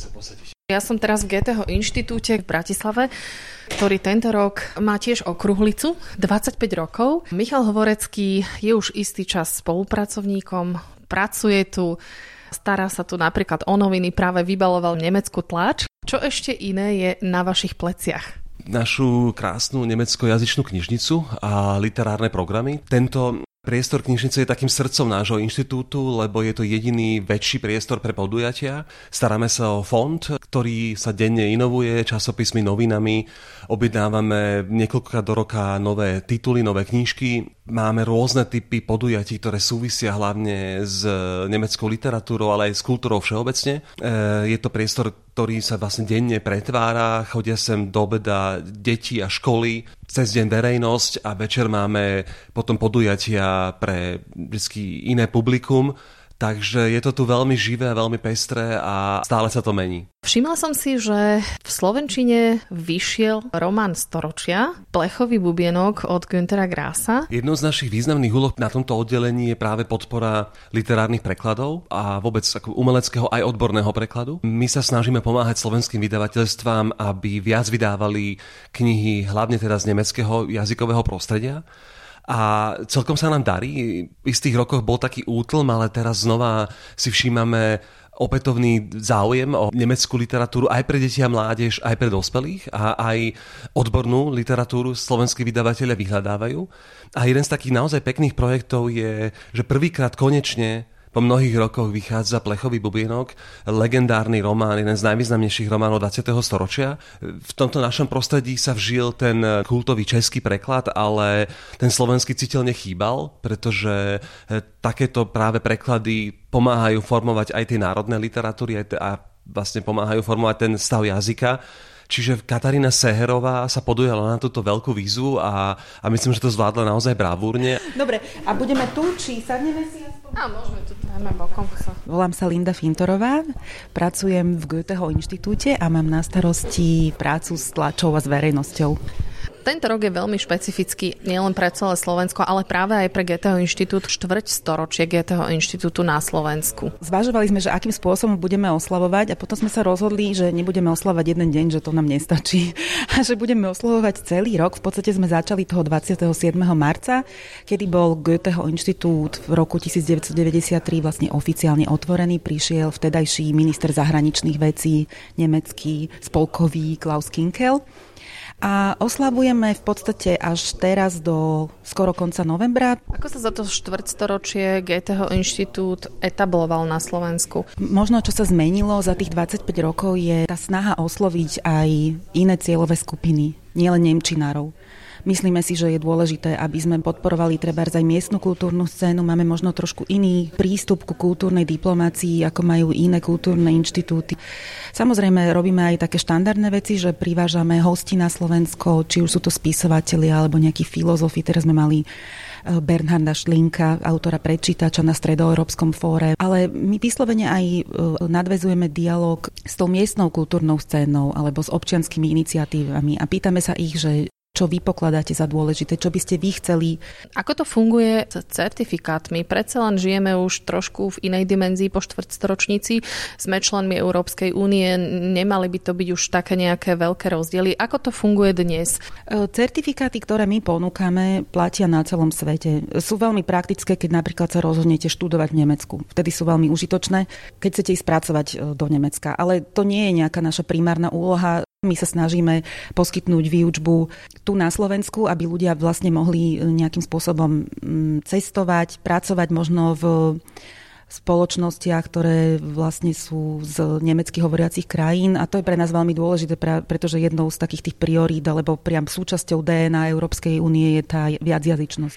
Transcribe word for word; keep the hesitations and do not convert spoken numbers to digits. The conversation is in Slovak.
sa posadiť. Ja som teraz v Goetheho inštitúte v Bratislave, ktorý tento rok má tiež okrúhlicu, dvadsaťpäť rokov. Michal Hvorecký je už istý čas spolupracovníkom, pracuje tu, stará sa tu napríklad o noviny, práve vybaloval nemeckú tlač. Čo ešte iné je na vašich pleciach? Našu krásnu nemeckojazyčnú knižnicu a literárne programy. Tento priestor knižnice je takým srdcom nášho inštitútu, lebo je to jediný väčší priestor pre podujatia. Staráme sa o fond, ktorý sa denne inovuje časopismi, novinami. Objednávame niekoľkokrát do roka nové tituly, nové knížky. Máme rôzne typy podujatí, ktoré súvisia hlavne s nemeckou literatúrou, ale aj s kultúrou všeobecne. Je to priestor, ktorý sa vlastne denne pretvára. Chodia sem do obeda deti a školy, cez deň verejnosť a večer máme potom podujatia pre vždy iné publikum. Takže je to tu veľmi živé a veľmi pestré a stále sa to mení. Všimla som si, že v slovenčine vyšiel román storočia Plechový bubienok od Günthera Grassa. Jednou z našich významných úloh na tomto oddelení je práve podpora literárnych prekladov a vôbec ako umeleckého aj odborného prekladu. My sa snažíme pomáhať slovenským vydavateľstvám, aby viac vydávali knihy hlavne teda z nemeckého jazykového prostredia. A celkom sa nám darí. V istých rokoch bol taký útlm, ale teraz znova si všímame opätovný záujem o nemeckú literatúru aj pre deti a mládež, aj pre dospelých a aj odbornú literatúru slovenskí vydavatelia vyhľadávajú. A jeden z takých naozaj pekných projektov je, že prvýkrát konečne po mnohých rokoch vychádza Plechový bubienok, legendárny román, jeden z najvýznamnejších románov dvadsiateho storočia. V tomto našom prostredí sa vžil ten kultový český preklad, ale ten slovenský citeľne chýbal, pretože takéto práve preklady pomáhajú formovať aj tie národné literatúry a vlastne pomáhajú formovať ten stav jazyka. Čiže Katarína Seherová sa podujala na túto veľkú výzvu a, a myslím, že to zvládla naozaj bravúrne. Dobre, a budeme tu, či sadneme si aspoň? Á, môžeme tu, dajme bokom. Volám sa Linda Fintorová, pracujem v Goetheho inštitúte a mám na starosti prácu s tlačou a s verejnosťou. Tento rok je veľmi špecifický nielen pre celé Slovensko, ale práve aj pre Goetheho inštitút, štvrť storočie Goetheho inštitútu na Slovensku. Zvažovali sme, že akým spôsobom budeme oslavovať a potom sme sa rozhodli, že nebudeme oslavovať jeden deň, že to nám nestačí a že budeme oslavovať celý rok. V podstate sme začali toho dvadsiateho siedmeho marca, kedy bol Goetheho inštitút v roku devätnásťstodeväťdesiattri vlastne oficiálne otvorený. Prišiel vtedajší minister zahraničných vecí nemecký, spolkový Klaus Kinkel. A oslavujeme v podstate až teraz do skoro konca novembra. Ako sa za to štvrťstoročie Goetheho inštitút etabloval na Slovensku? Možno, čo sa zmenilo za tých dvadsaťpäť rokov, je tá snaha osloviť aj iné cieľové skupiny, nielen nemčinárov. Myslíme si, že je dôležité, aby sme podporovali trebárs aj miestnu kultúrnu scénu. Máme možno trošku iný prístup ku kultúrnej diplomácii, ako majú iné kultúrne inštitúty. Samozrejme, robíme aj také štandardné veci, že privážame hosti na Slovensko, či už sú to spisovatelia alebo nejakí filozofi. Teraz sme mali Bernharda Šlinka, autora Predčítača na Stredoeurópskom fóre. Ale my vyslovene aj nadväzujeme dialog s tou miestnou kultúrnou scénou alebo s občianskými iniciatívami a pýtame sa ich, že čo vy pokladáte za dôležité, čo by ste vy chceli. Ako to funguje s certifikátmi? Predsa len žijeme už trošku v inej dimenzii po štvrťstoročnici. Sme členmi Európskej únie, nemali by to byť už také nejaké veľké rozdiely. Ako to funguje dnes? Certifikáty, ktoré my ponúkame, platia na celom svete. Sú veľmi praktické, keď napríklad sa rozhodnete študovať v Nemecku. Vtedy sú veľmi užitočné, keď chcete ísť pracovať do Nemecka. Ale to nie je nejaká naša primárna úloha. My sa snažíme poskytnúť výučbu tu na Slovensku, aby ľudia vlastne mohli nejakým spôsobom cestovať, pracovať možno v spoločnostiach, ktoré vlastne sú z nemecky hovoriacich krajín. A to je pre nás veľmi dôležité, pretože jednou z takých tých priorít alebo priam súčasťou dé en á Európskej únie je tá viacjazyčnosť.